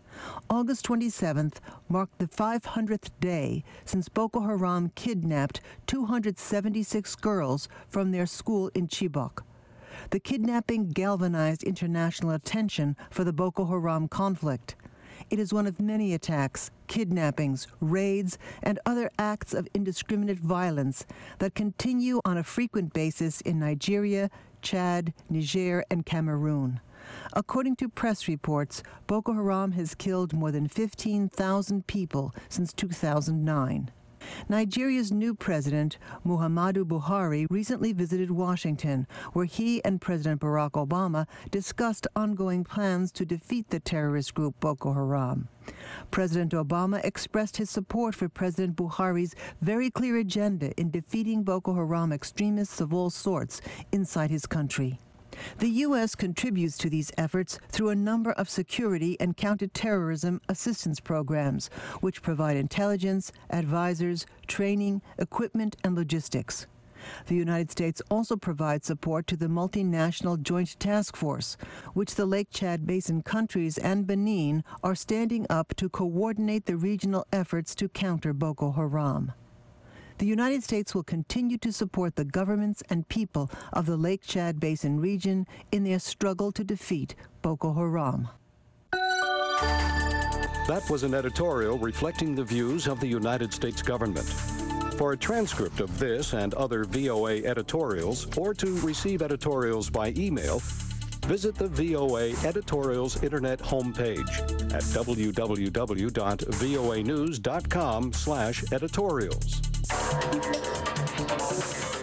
August twenty-seventh marked the five hundredth day since Boko Haram kidnapped two hundred seventy-six girls from their school in Chibok. The kidnapping galvanized international attention for the Boko Haram conflict. It is one of many attacks, kidnappings, raids, and other acts of indiscriminate violence that continue on a frequent basis in Nigeria, Chad, Niger, and Cameroon. According to press reports, Boko Haram has killed more than fifteen thousand people since two thousand nine. Nigeria's new president, Muhammadu Buhari, recently visited Washington, where he and President Barack Obama discussed ongoing plans to defeat the terrorist group Boko Haram. President Obama expressed his support for President Buhari's very clear agenda in defeating Boko Haram extremists of all sorts inside his country. The U S contributes to these efforts through a number of security and counterterrorism assistance programs, which provide intelligence, advisors, training, equipment, and logistics. The United States also provides support to the multinational Joint Task Force, which the Lake Chad Basin countries and Benin are standing up to coordinate the regional efforts to counter Boko Haram. The United States will continue to support the governments and people of the Lake Chad Basin region in their struggle to defeat Boko Haram. That was an editorial reflecting the views of the United States government. For a transcript of this and other V O A editorials, or to receive editorials by email, visit the V O A Editorials Internet homepage at w w w dot voa news dot com slash editorials.